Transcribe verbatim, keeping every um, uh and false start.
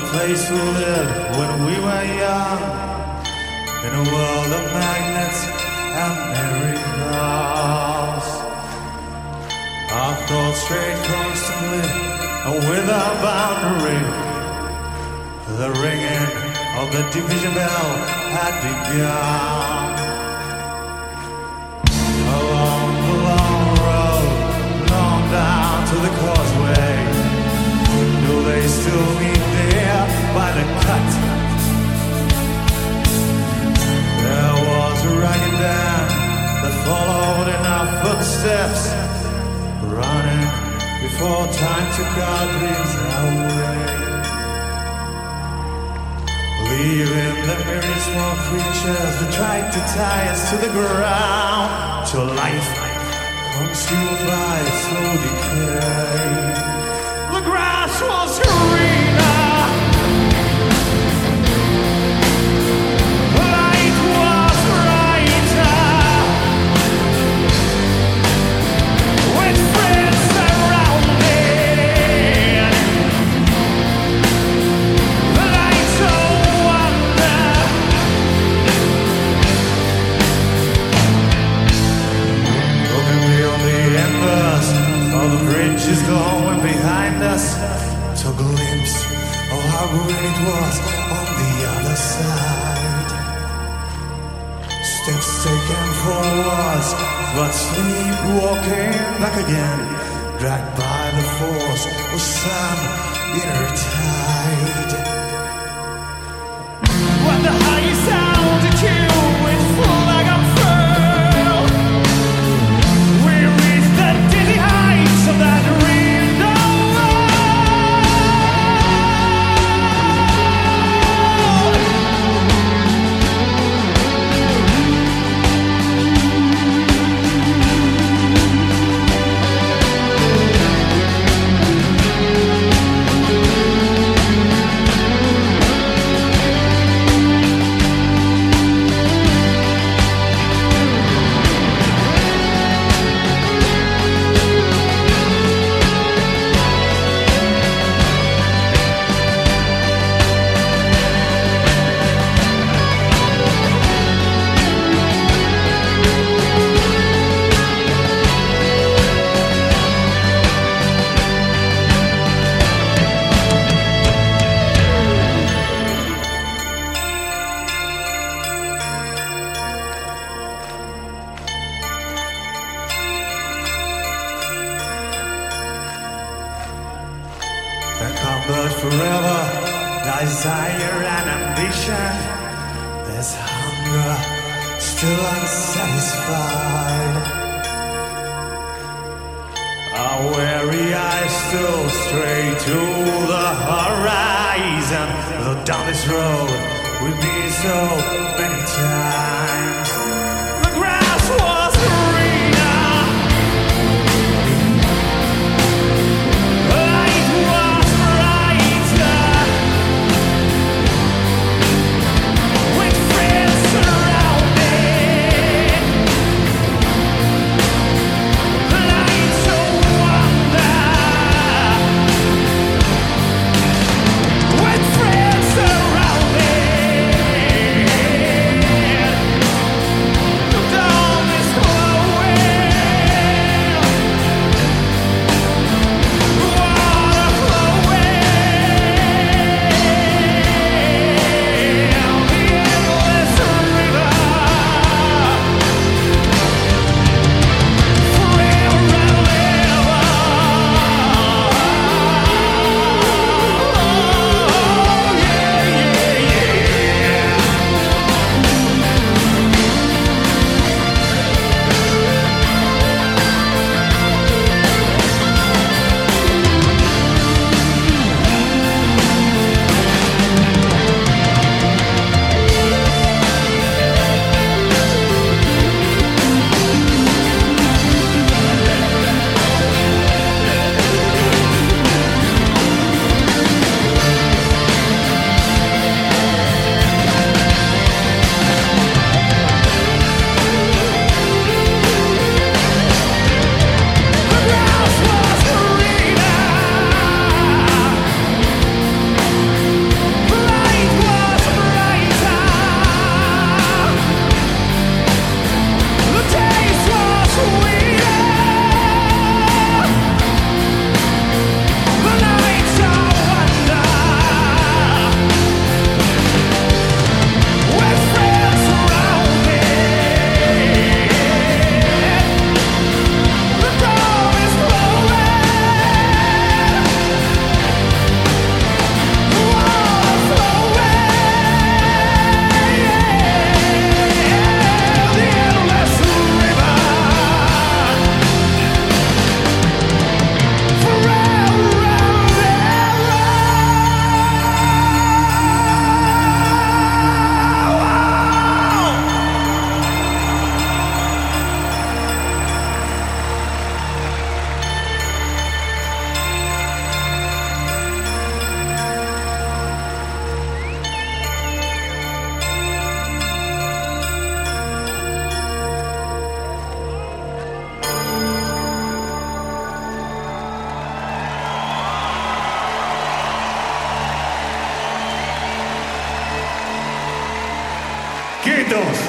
place we lived when we were young, in a world of magnets and miracles. Our thoughts strayed constantly and without boundary. The ringing of the division bell had begun. Along the long road, long down to the causeway, do they still meet there by the cut? There was a ragged band that followed in our footsteps, running before time took our dreams away, leaving the myriad small creatures that tried to tie us to the ground, till life consumed by slow decay. The grass was greener, the light was brighter, with friends surrounding, the light of wonder. Looking beyond the embers of the bridges going behind us, to a glimpse of how great it was on the other side. Steps taken forwards, but sleepwalking back again, dragged by the force of some inner tide. When the high sound to kill with flag unfurled, we reach the dizzy heights of that window. But forever, desire and ambition, there's hunger still unsatisfied. Our weary eyes still stray to the horizon, though down this road we've been so many times. The grass was greener, light was brighter, with friends surrounding, the lights of wonder, with friends surrounding. Beatles.